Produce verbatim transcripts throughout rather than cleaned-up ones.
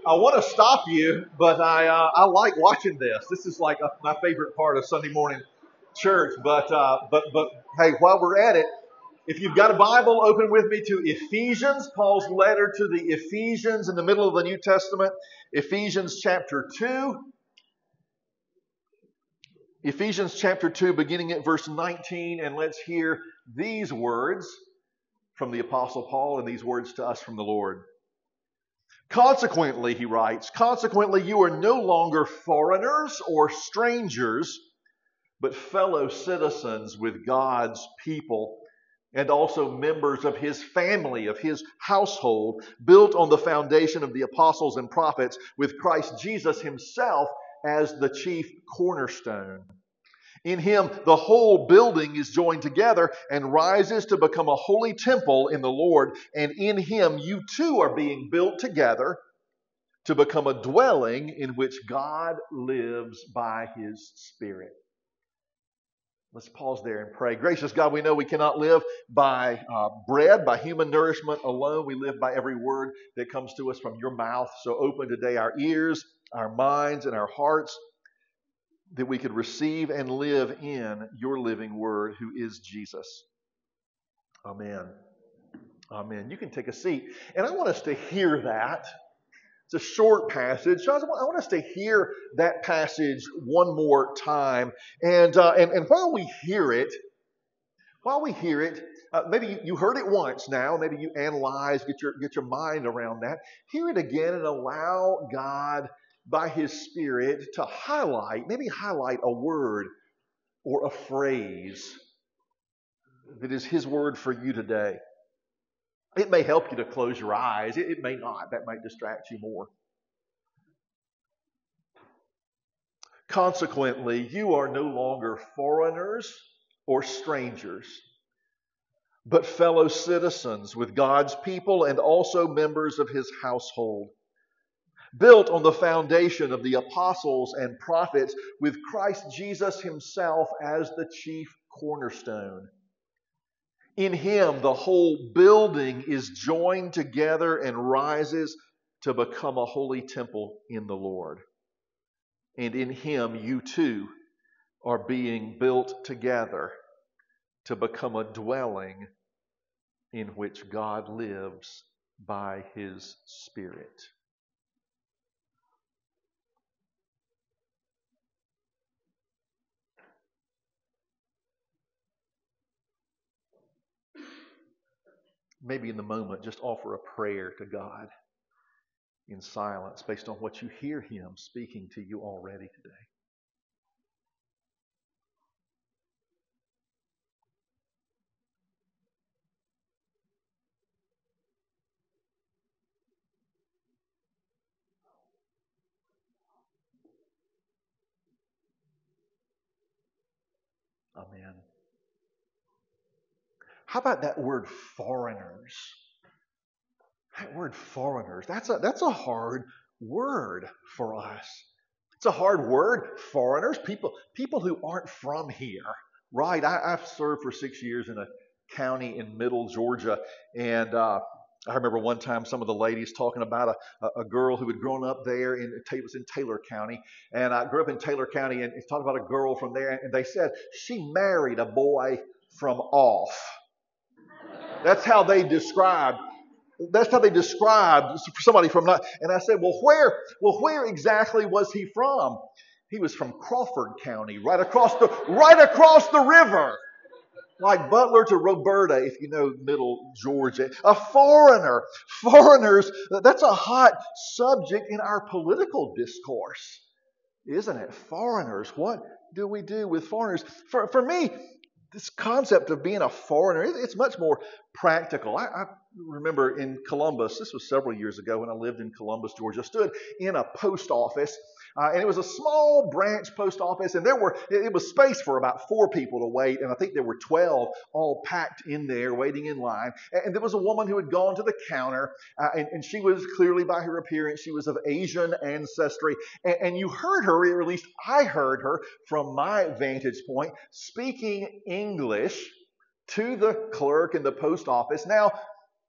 I want to stop you, but I uh, I like watching this. This is like a, my favorite part of Sunday morning church. But uh, but but hey, while we're at it, if you've got a Bible, open with me to Ephesians, Paul's letter to the Ephesians in the middle of the New Testament, Ephesians chapter two. Ephesians chapter two, beginning at verse nineteen, and let's hear these words from the Apostle Paul and these words to us from the Lord. Consequently, he writes, consequently, you are no longer foreigners or strangers, but fellow citizens with God's people and also members of his family, of his household, built on the foundation of the apostles and prophets, with Christ Jesus himself as the chief cornerstone. In him, the whole building is joined together and rises to become a holy temple in the Lord. And in him, you too are being built together to become a dwelling in which God lives by his Spirit. Let's pause there and pray. Gracious God, we know we cannot live by uh, bread, by human nourishment alone. We live by every word that comes to us from your mouth. So open today our ears, our minds, and our hearts, that we could receive and live in your living word, who is Jesus. Amen. Amen. You can take a seat. And I want us to hear that. It's a short passage. So I want us to hear that passage one more time. And, uh, and, and while we hear it, while we hear it, uh, maybe you, you heard it once now. Maybe you analyze, get your, get your mind around that. Hear it again and allow God by his Spirit to highlight, maybe highlight a word or a phrase that is his word for you today. It may help you to close your eyes. It, it may not. That might distract you more. Consequently, you are no longer foreigners or strangers, but fellow citizens with God's people and also members of his household, built on the foundation of the apostles and prophets, with Christ Jesus himself as the chief cornerstone. In him, the whole building is joined together and rises to become a holy temple in the Lord. And in him, you too are being built together to become a dwelling in which God lives by his Spirit. Maybe in the moment, just offer a prayer to God in silence based on what you hear him speaking to you already today. Amen. How about that word foreigners? That word foreigners, that's a, that's a hard word for us. It's a hard word, foreigners, people, people who aren't from here, right? I, I've served for six years in a county in middle Georgia, and uh, I remember one time some of the ladies talking about a, a girl who had grown up there, in, it was in Taylor County, and I grew up in Taylor County, and talked about a girl from there, and they said she married a boy from off. That's how they described. That's how they described somebody from not. And I said, well, where? Well, where exactly was he from? He was from Crawford County, right across the right across the river, like Butler to Roberta, if you know Middle Georgia. A foreigner, foreigners. That's a hot subject in our political discourse, isn't it? Foreigners. What do we do with foreigners? For for me, this concept of being a foreigner, it's much more practical. I, I remember in Columbus, this was several years ago when I lived in Columbus, Georgia, stood in a post office, uh, and it was a small branch post office, and there were, it, it was space for about four people to wait, and I think there were twelve all packed in there waiting in line. And, and there was a woman who had gone to the counter, uh, and, and she was clearly, by her appearance, she was of Asian ancestry, and, and you heard her, or at least I heard her from my vantage point, speaking English to the clerk in the post office. Now,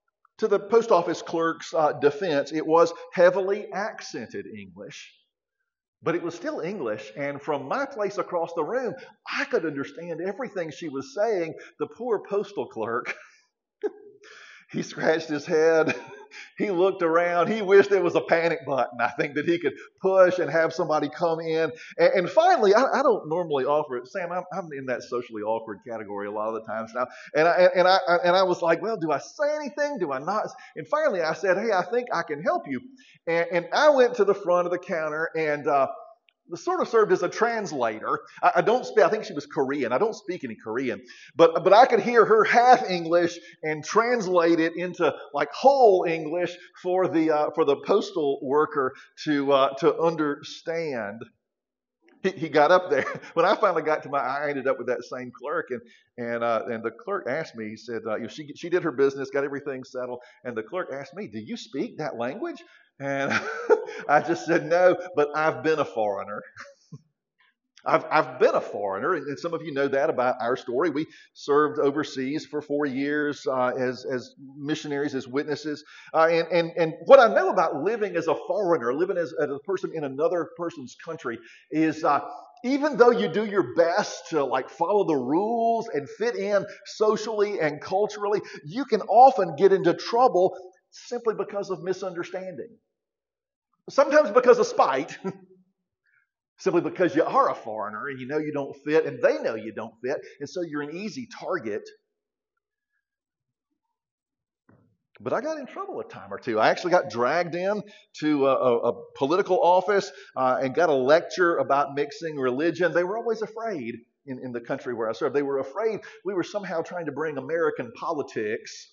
To the post office clerk's uh, defense, it was heavily accented English, but it was still English. And from my place across the room, I could understand everything she was saying. The poor postal clerk, he scratched his head. He looked around. He wished there was a panic button, I think, that he could push and have somebody come in. And, and finally, I, I don't normally offer it. Sam, I'm, I'm in that socially awkward category a lot of the times now. And I, and, I, and I was like, well, do I say anything? Do I not? And finally, I said, hey, I think I can help you. And, and I went to the front of the counter and uh, sort of served as a translator. I, I don't speak, I think she was Korean. I don't speak any Korean, but, but I could hear her half English and translate it into like whole English for the, uh, for the postal worker to, uh, to understand. He, he got up there. When I finally got to my, I ended up with that same clerk, and and uh, and the clerk asked me. He said, uh, you know, she she did her business, got everything settled, and the clerk asked me, "Do you speak that language?" And I just said, "No, but I've been a foreigner." I've I've been a foreigner, and some of you know that about our story. We served overseas for four years uh, as as missionaries, as witnesses, uh, and and and what I know about living as a foreigner, living as, as a person in another person's country, is uh, even though you do your best to like follow the rules and fit in socially and culturally, you can often get into trouble simply because of misunderstanding. Sometimes because of spite. Simply because you are a foreigner and you know you don't fit and they know you don't fit, and so you're an easy target. But I got in trouble a time or two. I actually got dragged in to a, a, a political office uh, and got a lecture about mixing religion. They were always afraid in, in the country where I served. They were afraid we were somehow trying to bring American politics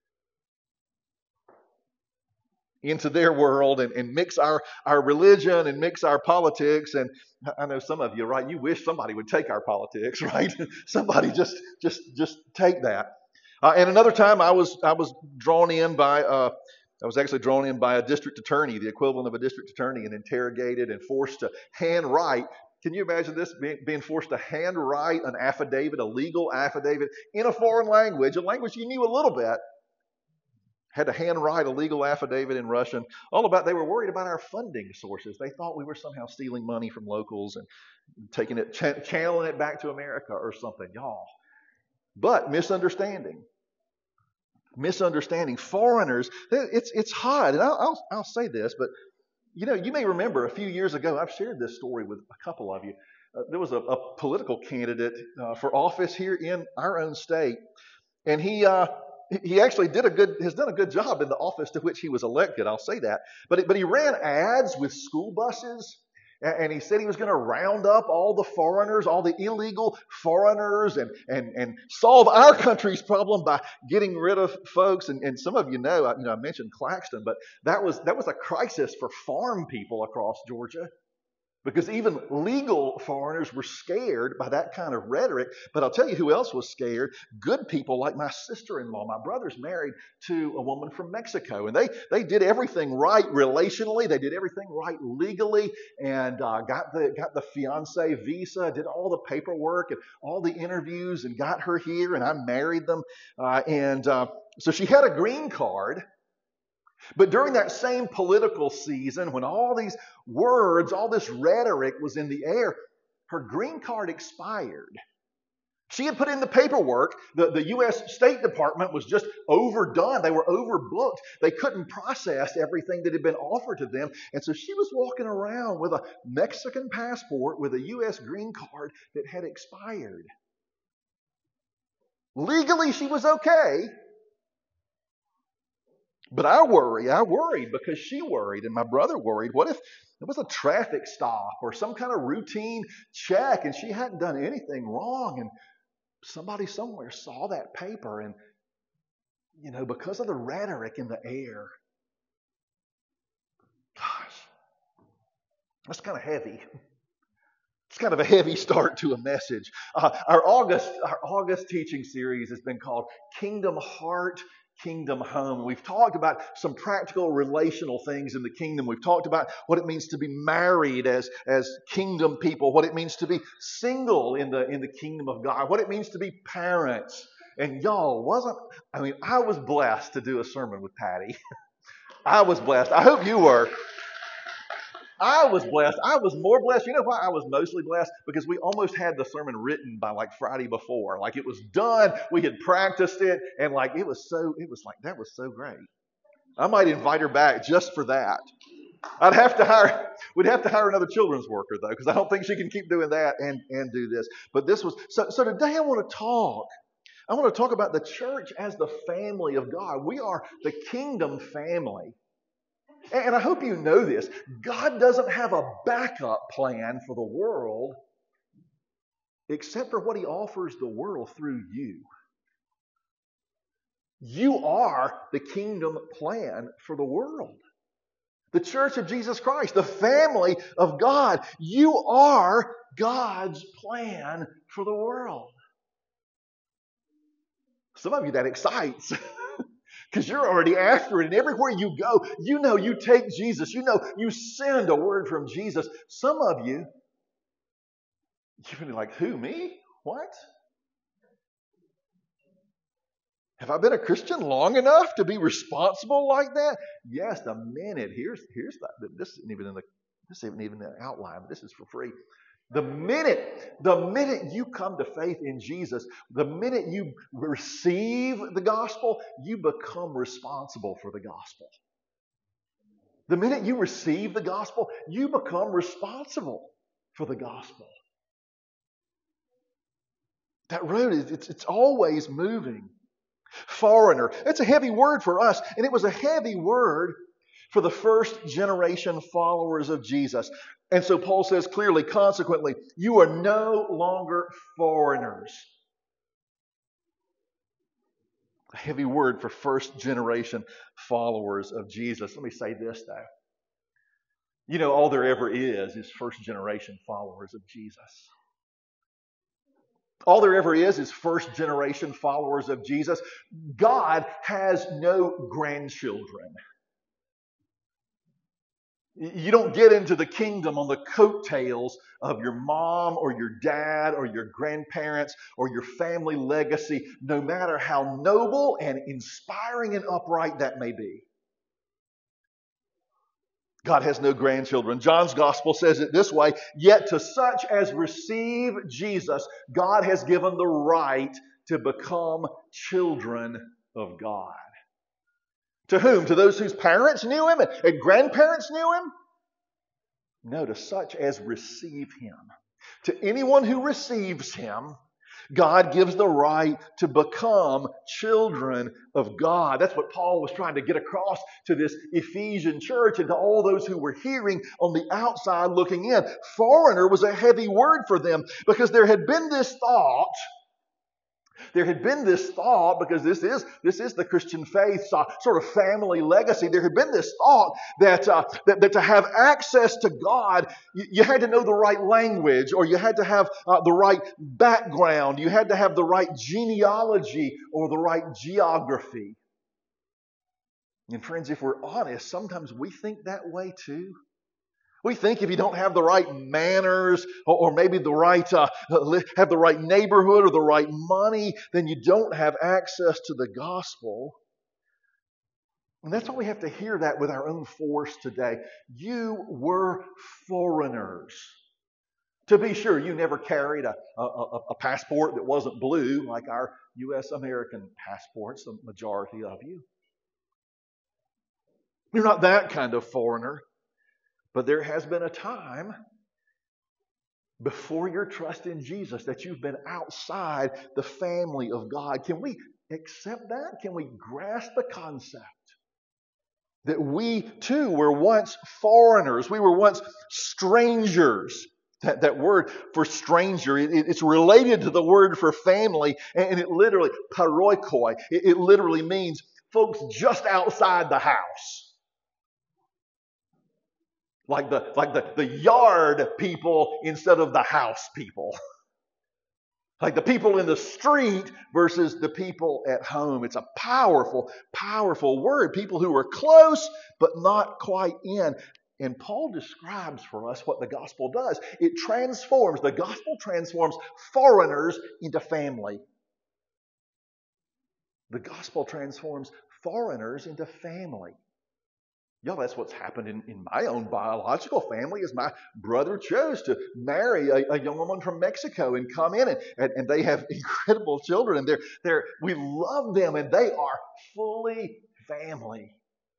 into their world and, and mix our, our religion and mix our politics. And I know some of you, right? You wish somebody would take our politics, right? Somebody just just just take that. Uh, and another time, I was I was drawn in by uh, I was actually drawn in by a district attorney, the equivalent of a district attorney, and interrogated and forced to handwrite. Can you imagine this, being, being forced to handwrite an affidavit, a legal affidavit in a foreign language, a language you knew a little bit? Had to handwrite a legal affidavit in Russian, all about, they were worried about our funding sources. They thought we were somehow stealing money from locals and taking it, ch- channeling it back to America or something, y'all. But misunderstanding, misunderstanding, foreigners, it's it's hard. And I'll, I'll, I'll say this, but you know, you may remember a few years ago, I've shared this story with a couple of you. Uh, there was a, a political candidate uh, for office here in our own state, and he uh, He actually did a good, has done a good job in the office to which he was elected. I'll say that. But, but he ran ads with school buses, and, and he said he was going to round up all the foreigners, all the illegal foreigners, and and and solve our country's problem by getting rid of folks. And, and some of you know, I, you know, I mentioned Claxton, but that was that was a crisis for farm people across Georgia. Because even legal foreigners were scared by that kind of rhetoric. But I'll tell you who else was scared. Good people like my sister-in-law. My brother's married to a woman from Mexico. And they, they did everything right relationally. They did everything right legally. And uh, got the got the fiance visa, did all the paperwork and all the interviews and got her here. And I married them. Uh, and uh, so she had a green card. But during that same political season, when all these words, all this rhetoric was in the air, her green card expired. She had put in the paperwork. The, the U S State Department was just overdone. They were overbooked. They couldn't process everything that had been offered to them. And so she was walking around with a Mexican passport with a U S green card that had expired. Legally, she was okay. But I worry, I worried because she worried and my brother worried. What if it was a traffic stop or some kind of routine check and she hadn't done anything wrong and somebody somewhere saw that paper and, you know, because of the rhetoric in the air. Gosh, that's kind of heavy. It's kind of a heavy start to a message. Uh, our August, our August teaching series has been called Kingdom Heart, Kingdom Home. We've talked about some practical relational things in the kingdom. We've talked about what it means to be married as, as kingdom people, what it means to be single in the, in the kingdom of God, what it means to be parents And y'all, wasn't, I mean, I was blessed to do a sermon with Patty. I was blessed. I hope you were. I was blessed. I was more blessed. You know why I was mostly blessed? Because we almost had the sermon written by like Friday before. Like it was done. We had practiced it. And like it was so, it was like, that was so great. I might invite her back just for that. I'd have to hire, we'd have to hire another children's worker though, because I don't think she can keep doing that and, and do this. But this was, so, so today I want to talk. I want to talk about the church as the family of God. We are the kingdom family. And I hope you know this. God doesn't have a backup plan for the world except for what he offers the world through you. You are the kingdom plan for the world. The church of Jesus Christ, the family of God. You are God's plan for the world. Some of you, that excites. Because you're already after it. And everywhere you go, you know you take Jesus. You know you send a word from Jesus. Some of you, you've been like, who, me? What? Have I been a Christian long enough to be responsible like that? Yes, the minute, here's, here's the, this isn't even in the, this isn't even in the outline, but this is for free. The minute, the minute you come to faith in Jesus, the minute you receive the gospel, you become responsible for the gospel. The minute you receive the gospel, you become responsible for the gospel. That road is, it's, it's always moving. Foreigner. It's a heavy word for us, and it was a heavy word for the first generation followers of Jesus. And so Paul says clearly, consequently, you are no longer foreigners. A heavy word for first generation followers of Jesus. Let me say this though. You know, all there ever is is first generation followers of Jesus. All there ever is is first generation followers of Jesus. God has no grandchildren. You don't get into the kingdom on the coattails of your mom or your dad or your grandparents or your family legacy, no matter how noble and inspiring and upright that may be. God has no grandchildren. John's gospel says it this way, yet to such as receive Jesus, God has given the right to become children of God. To whom? To those whose parents knew him and, and grandparents knew him? No, to such as receive him. To anyone who receives him, God gives the right to become children of God. That's what Paul was trying to get across to this Ephesian church and to all those who were hearing on the outside looking in. Foreigner was a heavy word for them because there had been this thought There had been this thought, because this is this is the Christian faith's uh, sort of family legacy. There had been this thought that, uh, that, that to have access to God, you, you had to know the right language, or you had to have uh, the right background. You had to have the right genealogy or the right geography. And friends, if we're honest, sometimes we think that way too. We think if you don't have the right manners or, or maybe the right uh, have the right neighborhood or the right money, then you don't have access to the gospel. And that's why we have to hear that with our own force today. You were foreigners. To be sure, you never carried a, a, a passport that wasn't blue like our U S American passports, the majority of you. You're not that kind of foreigner. But there has been a time before your trust in Jesus that you've been outside the family of God. Can we accept that? Can we grasp the concept that we too were once foreigners? We were once strangers. That, that word for stranger, it, it's related to the word for family, and it literally, paroikoi, it, it literally means folks just outside the house. Like the like the, the yard people instead of the house people. Like the people in the street versus the people at home. It's a powerful, powerful word. People who are close but not quite in. And Paul describes for us what the gospel does. It transforms, the gospel transforms foreigners into family. The gospel transforms foreigners into family. Y'all, that's what's happened in, in my own biological family is my brother chose to marry a, a young woman from Mexico and come in, and, and, and they have incredible children, and they're, they're, we love them, and they are fully family.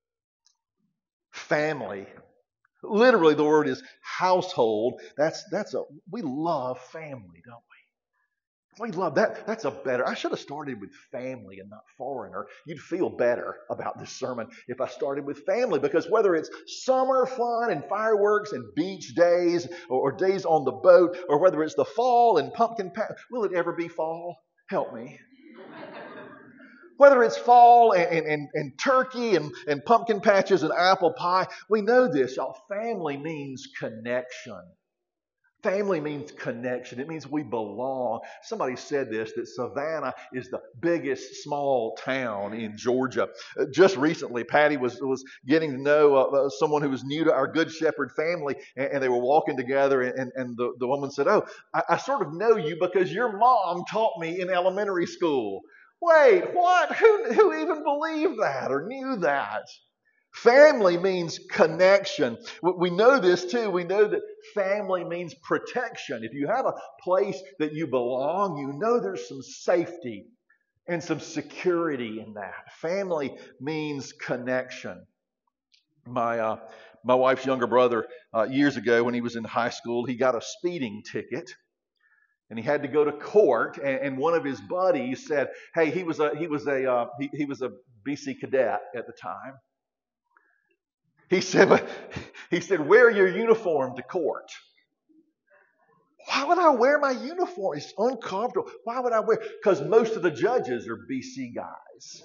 Family. Literally, the word is household. That's, that's a, we love family, don't we? We love that. That's a better. I should have started with family and not foreigner. You'd feel better about this sermon if I started with family, because whether it's summer fun and fireworks and beach days or, or days on the boat, or whether it's the fall and pumpkin patch, will it ever be fall? Help me. Whether it's fall and, and, and, and turkey and, and pumpkin patches and apple pie, we know this, y'all. Family means connection. Family means connection. It means we belong. Somebody said this, that Savannah is the biggest small town in Georgia. Uh, just recently, Patty was, was getting to know uh, someone who was new to our Good Shepherd family, and, and they were walking together, and, and the, the woman said, oh, I, I sort of know you because your mom taught me in elementary school. Wait, what? Who, who even believed that or knew that? Family means connection. We know this too. We know that family means protection. If you have a place that you belong, you know there's some safety and some security in that. Family means connection. My uh, my wife's younger brother, uh, years ago when he was in high school, he got a speeding ticket. And he had to go to court, and, and one of his buddies said, "Hey, he was a he was a uh, he, he was a B C cadet at the time." He said, he said, wear your uniform to court. Why would I wear my uniform? It's uncomfortable. Why would I wear? Because most of the judges are B C guys.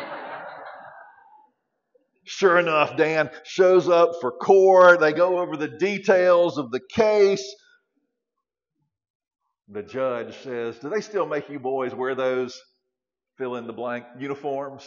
Sure enough, Dan shows up for court. They go over the details of the case. The judge says, do they still make you boys wear those fill in the blank uniforms?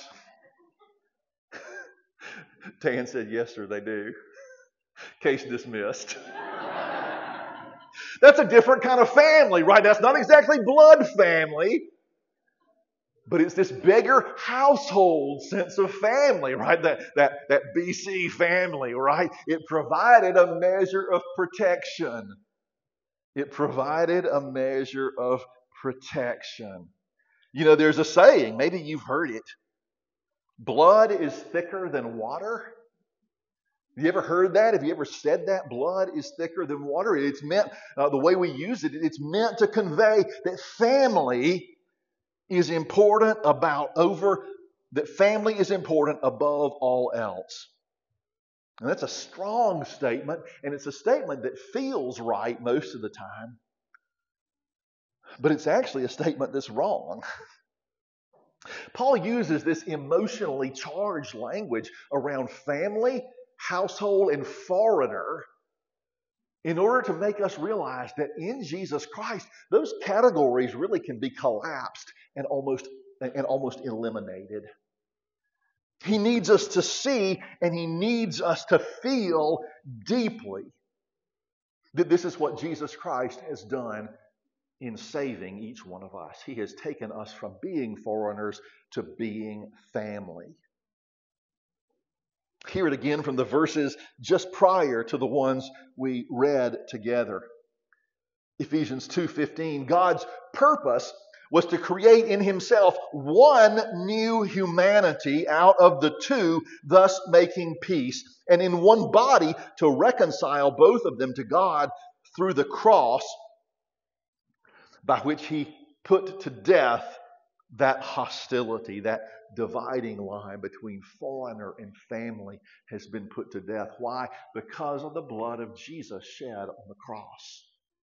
Dan said, yes, sir, they do. Case dismissed. That's a different kind of family, right? That's not exactly blood family, but it's this bigger household sense of family, right? That, that, that B C family, right? It provided a measure of protection. It provided a measure of protection. You know, there's a saying, maybe you've heard it. Blood is thicker than water. Have you ever heard that? Have you ever said that? Blood is thicker than water. It's meant, uh, the way we use it, it's meant to convey that family is important about over, that family is important above all else. And that's a strong statement, and it's a statement that feels right most of the time. But it's actually a statement that's wrong. Paul uses this emotionally charged language around family, household, and foreigner in order to make us realize that in Jesus Christ, those categories really can be collapsed and almost, and almost eliminated. He needs us to see, and he needs us to feel deeply that this is what Jesus Christ has done in saving each one of us. He has taken us from being foreigners to being family. Hear it again from the verses just prior to the ones we read together. Ephesians two fifteen, God's purpose was to create in himself one new humanity out of the two, thus making peace, and in one body to reconcile both of them to God through the cross, by which he put to death that hostility, that dividing line between foreigner and family has been put to death. Why? Because of the blood of Jesus shed on the cross.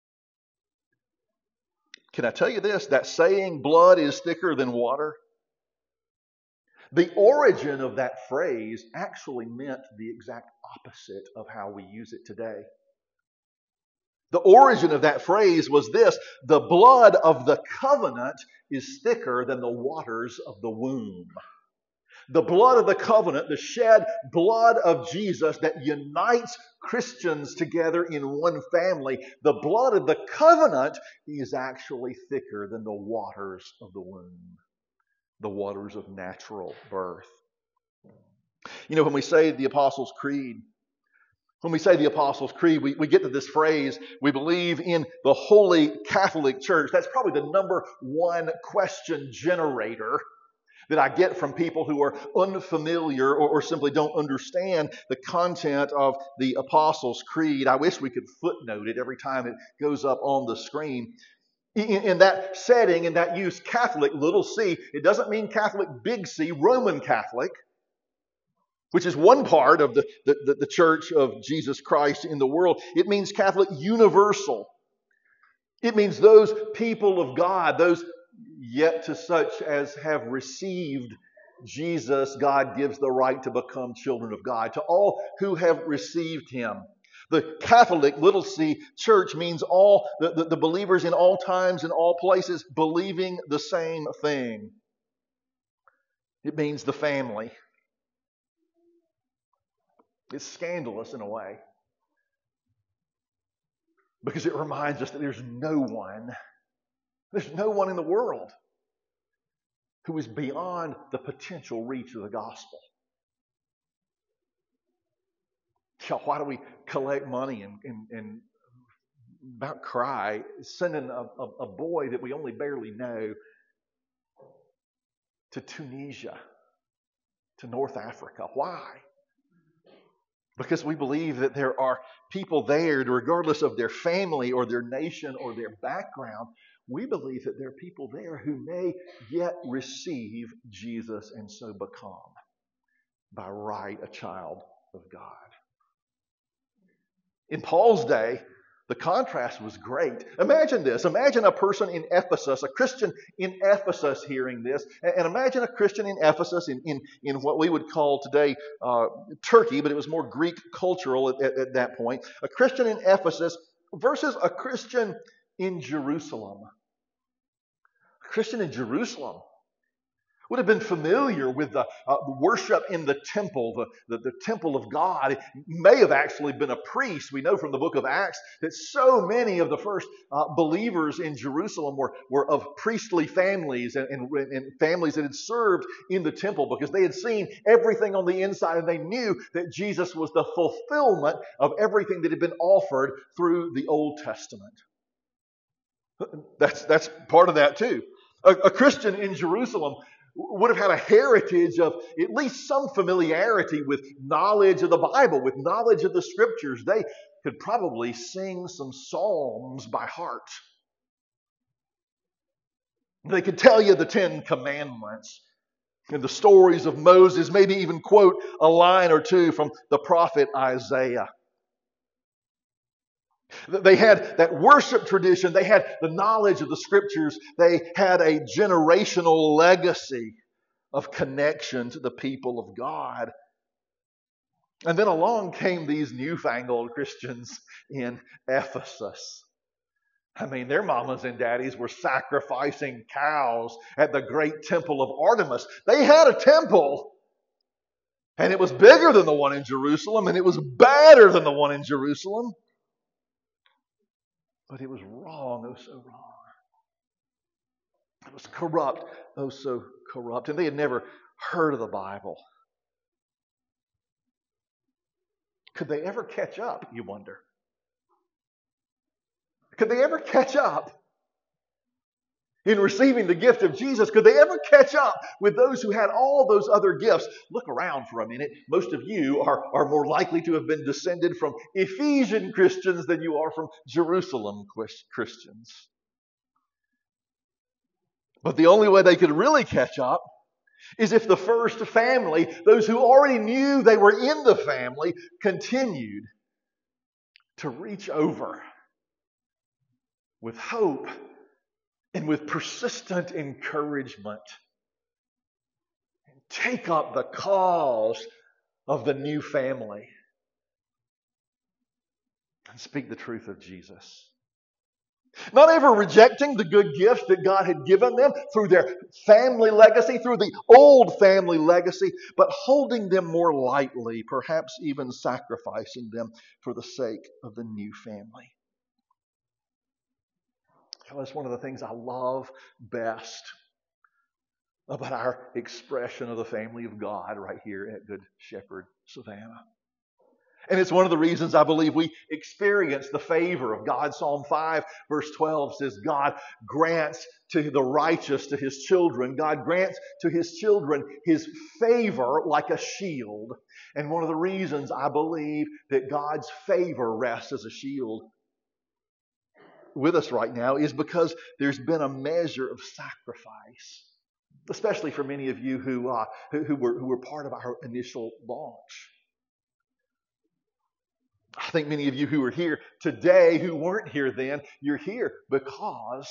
Can I tell you this? That saying, blood is thicker than water, the origin of that phrase actually meant the exact opposite of how we use it today. The origin of that phrase was this: the blood of the covenant is thicker than the waters of the womb. The blood of the covenant, the shed blood of Jesus that unites Christians together in one family, the blood of the covenant is actually thicker than the waters of the womb. the waters of natural birth. You know, when we say the Apostles' Creed, when we say the Apostles' Creed, we, we get to this phrase, we believe in the Holy Catholic Church. That's probably the number one question generator that I get from people who are unfamiliar or, or simply don't understand the content of the Apostles' Creed. I wish we could footnote it every time it goes up on the screen. In, in that setting, in that use, Catholic, little c, it doesn't mean Catholic, big C, Roman Catholic, which is one part of the, the, the Church of Jesus Christ in the world. It means Catholic universal. It means those people of God, those yet to such as have received Jesus, God gives the right to become children of God. To all who have received Him. The Catholic, little c, church means all the, the, the believers in all times and all places believing the same thing. It means the family. It's scandalous in a way, because it reminds us that there's no one, there's no one in the world who is beyond the potential reach of the gospel. Why do we collect money and, and, and about cry, sending a, a, a boy that we only barely know to Tunisia, to North Africa? Why? Because we believe that there are people there, regardless of their family or their nation or their background, we believe that there are people there who may yet receive Jesus and so become, by right, a child of God. In Paul's day, the contrast was great. Imagine this. Imagine a person in Ephesus, a Christian in Ephesus hearing this. And imagine a Christian in Ephesus in, in, in what we would call today uh, Turkey, but it was more Greek cultural at, at, at that point. A Christian in Ephesus versus a Christian in Jerusalem. A Christian in Jerusalem would have been familiar with the uh, worship in the temple, the, the, the temple of God. It may have actually been a priest. We know from the book of Acts that so many of the first uh, believers in Jerusalem were, were of priestly families and, and, and families that had served in the temple, because they had seen everything on the inside and they knew that Jesus was the fulfillment of everything that had been offered through the Old Testament. That's, that's part of that too. A, a Christian in Jerusalem would have had a heritage of at least some familiarity with knowledge of the Bible, with knowledge of the Scriptures. They could probably sing some psalms by heart. They could tell you the Ten Commandments and the stories of Moses, maybe even quote a line or two from the prophet Isaiah. They had that worship tradition. They had the knowledge of the Scriptures. They had a generational legacy of connection to the people of God. And then along came these newfangled Christians in Ephesus. I mean, their mamas and daddies were sacrificing cows at the great temple of Artemis. They had a temple, and it was bigger than the one in Jerusalem, and it was better than the one in Jerusalem. But it was wrong, oh so wrong. It was corrupt, oh so corrupt. And they had never heard of the Bible. Could they ever catch up, you wonder? Could they ever catch up in receiving the gift of Jesus? Could they ever catch up with those who had all those other gifts? Look around for a minute. Most of you are, are more likely to have been descended from Ephesian Christians than you are from Jerusalem Christians. But the only way they could really catch up is if the first family, those who already knew they were in the family, continued to reach over with hope and with persistent encouragement and take up the cause of the new family and speak the truth of Jesus. Not ever rejecting the good gifts that God had given them through their family legacy, through the old family legacy, but holding them more lightly, perhaps even sacrificing them for the sake of the new family. That's one of the things I love best about our expression of the family of God right here at Good Shepherd Savannah. And it's one of the reasons I believe we experience the favor of God. Psalm five verse twelve says, God grants to the righteous, to his children, God grants to his children his favor like a shield. And one of the reasons I believe that God's favor rests as a shield with us right now is because there's been a measure of sacrifice, especially for many of you who, uh, who, who, were, who were part of our initial launch. I think many of you who are here today who weren't here then, you're here because,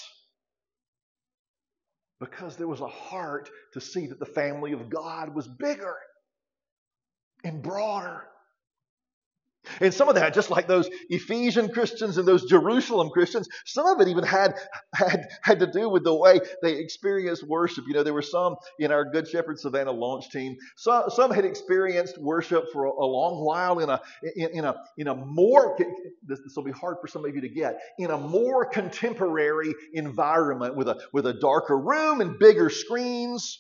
because there was a heart to see that the family of God was bigger and broader. And some of that, just like those Ephesian Christians and those Jerusalem Christians, some of it even had, had, had to do with the way they experienced worship. You know, there were some in our Good Shepherd Savannah launch team. Some, some had experienced worship for a, a long while in a, in, in a, in a more, this, this will be hard for some of you to get, in a more contemporary environment with a, with a darker room and bigger screens.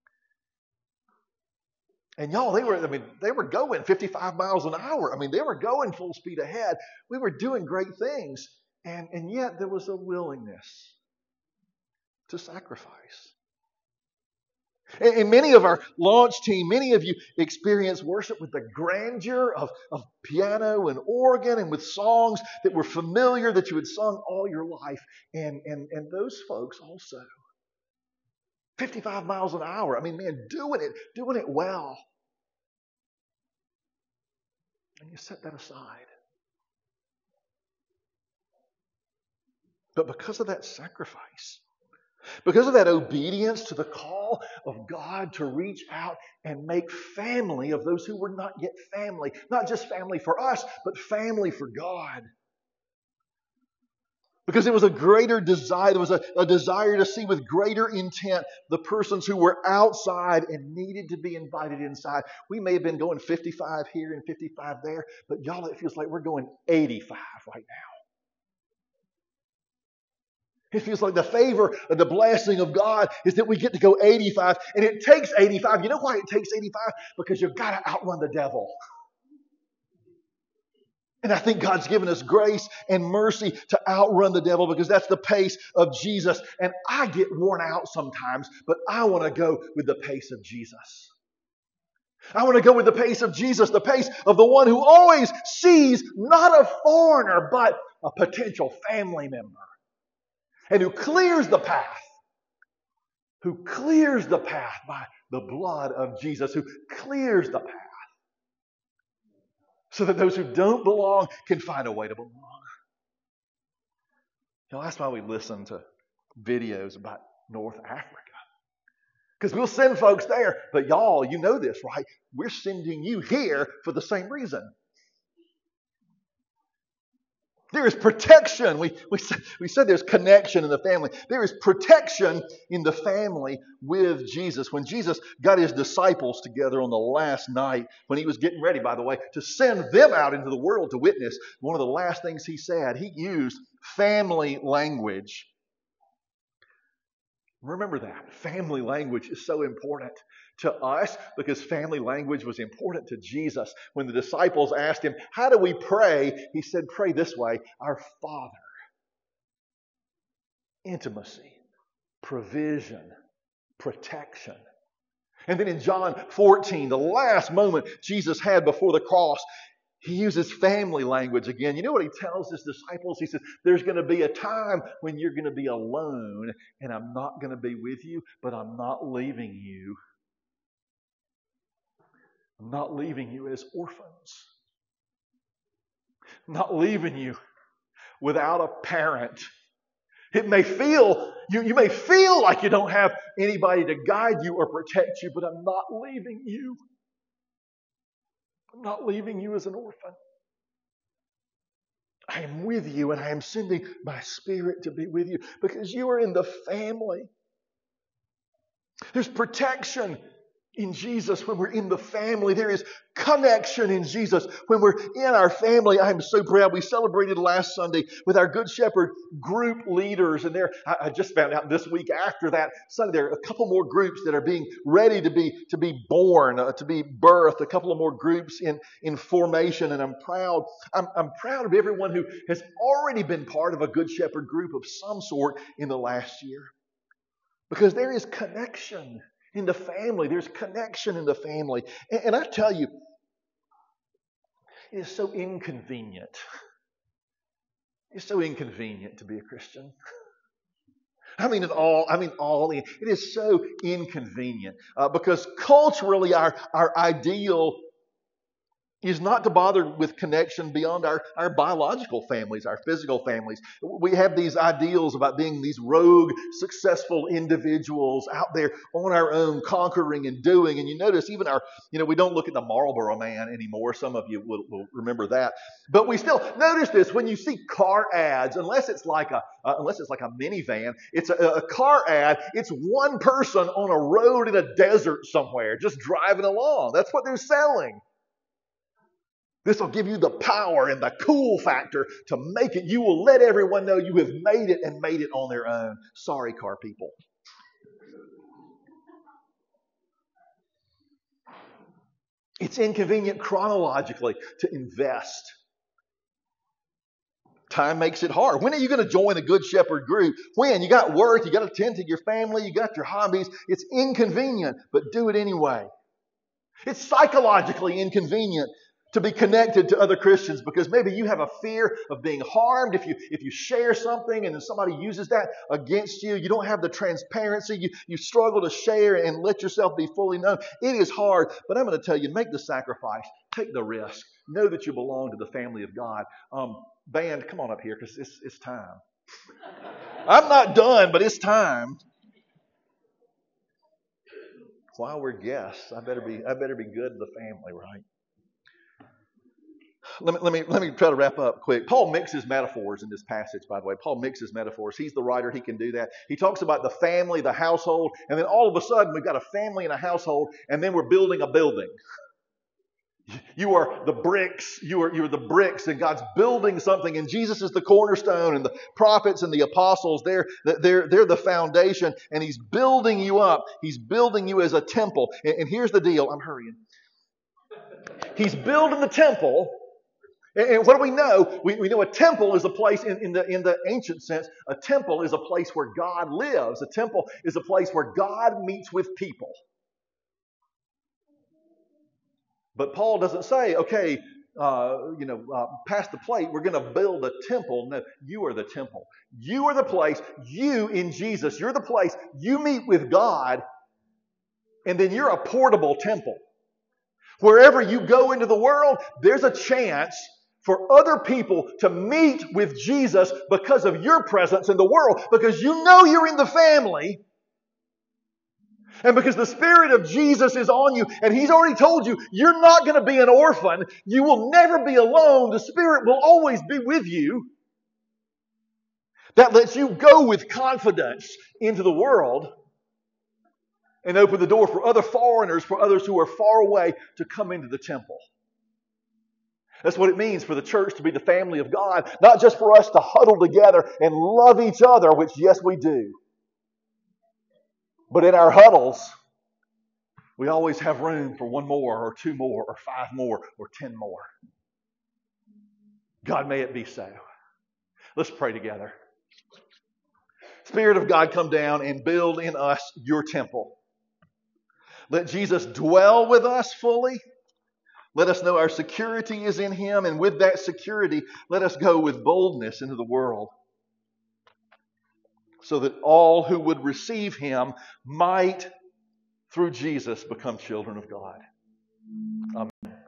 And y'all, they were, I mean, they were going fifty-five miles an hour. I mean, they were going full speed ahead. We were doing great things. And, and yet there was a willingness to sacrifice. And, and many of our launch team, many of you experience worship with the grandeur of, of piano and organ and with songs that were familiar, that you had sung all your life. And, and, and those folks also, fifty-five miles an hour. I mean, man, doing it, doing it well. And you set that aside. But because of that sacrifice, because of that obedience to the call of God to reach out and make family of those who were not yet family, not just family for us, but family for God. Because it was a greater desire, there was a, a desire to see with greater intent the persons who were outside and needed to be invited inside. We may have been going fifty-five here and fifty-five there, but y'all, it feels like we're going eighty-five right now. It feels like the favor and the blessing of God is that we get to go eighty-five, and it takes eighty-five. You know why it takes eighty-five? Because you've got to outrun the devil. And I think God's given us grace and mercy to outrun the devil because that's the pace of Jesus. And I get worn out sometimes, but I want to go with the pace of Jesus. I want to go with the pace of Jesus, the pace of the one who always sees not a foreigner, but a potential family member. And who clears the path, who clears the path by the blood of Jesus, who clears the path. So that those who don't belong can find a way to belong. You know, that's why we listen to videos about North Africa. Because we'll send folks there. But y'all, you know this, right? We're sending you here for the same reason. There is protection. We, we, said, we said there's connection in the family. There is protection in the family with Jesus. When Jesus got his disciples together on the last night, when he was getting ready, by the way, to send them out into the world to witness, one of the last things he said, he used family language. Remember that. Family language is so important to us because family language was important to Jesus. When the disciples asked him, how do we pray? He said, pray this way, our Father. Intimacy, provision, protection. And then in John fourteen, the last moment Jesus had before the cross, he uses family language again. You know what he tells his disciples? He says, there's going to be a time when you're going to be alone and I'm not going to be with you, but I'm not leaving you. I'm not leaving you as orphans. I'm not leaving you without a parent. It may feel, you, you may feel like you don't have anybody to guide you or protect you, but I'm not leaving you. I'm not leaving you as an orphan. I am with you and I am sending my Spirit to be with you because you are in the family. There's protection in Jesus, when we're in the family. There is connection in Jesus. When we're in our family, I'm so proud. We celebrated last Sunday with our Good Shepherd group leaders. And there, I, I just found out this week after that Sunday, there are a couple more groups that are being ready to be to be born, uh, to be birthed. A couple of more groups in, in formation. And I'm proud. I'm, I'm proud of everyone who has already been part of a Good Shepherd group of some sort in the last year. Because there is connection in the family. There's connection in the family. And, and I tell you, it is so inconvenient. It's so inconvenient to be a Christian. I mean, it all, I mean, all in. It is so inconvenient uh, because culturally our, our ideal is not to bother with connection beyond our, our biological families, our physical families. We have these ideals about being these rogue, successful individuals out there on our own, conquering and doing. And you notice even our, you know, we don't look at the Marlboro Man anymore. Some of you will, will remember that. But we still notice this when you see car ads, unless it's like a, uh, unless it's like a minivan, it's a, a car ad. It's one person on a road in a desert somewhere, just driving along. That's what they're selling. This will give you the power and the cool factor to make it. You will let everyone know you have made it and made it on their own. Sorry, car people. It's inconvenient chronologically to invest. Time makes it hard. When are you going to join a Good Shepherd group? When? You got work, you got to tend to your family, you got your hobbies. It's inconvenient, but do it anyway. It's psychologically inconvenient to be connected to other Christians because maybe you have a fear of being harmed if you if you share something and then somebody uses that against you. You don't have the transparency. You, you struggle to share and let yourself be fully known. It is hard, but I'm going to tell you, make the sacrifice. Take the risk. Know that you belong to the family of God. Um, band, come on up here because it's, it's time. I'm not done, but it's time. While we're guests, I better be I better be good to the family, right? Let me, let me let me try to wrap up quick. Paul mixes metaphors in this passage, by the way. Paul mixes metaphors. He's the writer. He can do that. He talks about the family, the household, and then all of a sudden we've got a family and a household, and then we're building a building. You are the bricks. You are, you are the bricks, and God's building something, and Jesus is the cornerstone, and the prophets and the apostles, they're, they're, they're the foundation, and He's building you up. He's building you as a temple. And, and here's the deal. I'm hurrying. He's building the temple. And what do we know? We, we know a temple is a place, in, in, the, in the ancient sense, a temple is a place where God lives. A temple is a place where God meets with people. But Paul doesn't say, okay, uh, you know, uh, pass the plate, we're going to build a temple. No, you are the temple. You are the place. You in Jesus, you're the place. You meet with God, and then you're a portable temple. Wherever you go into the world, there's a chance for other people to meet with Jesus because of your presence in the world, because you know you're in the family, and because the Spirit of Jesus is on you, and He's already told you, you're not going to be an orphan. You will never be alone. The Spirit will always be with you. That lets you go with confidence into the world and open the door for other foreigners, for others who are far away to come into the temple. That's what it means for the church to be the family of God, not just for us to huddle together and love each other, which, yes, we do. But in our huddles, we always have room for one more or two more or five more or ten more. God, may it be so. Let's pray together. Spirit of God, come down and build in us your temple. Let Jesus dwell with us fully. Let us know our security is in Him, and with that security, let us go with boldness into the world, so that all who would receive Him might, through Jesus, become children of God. Amen.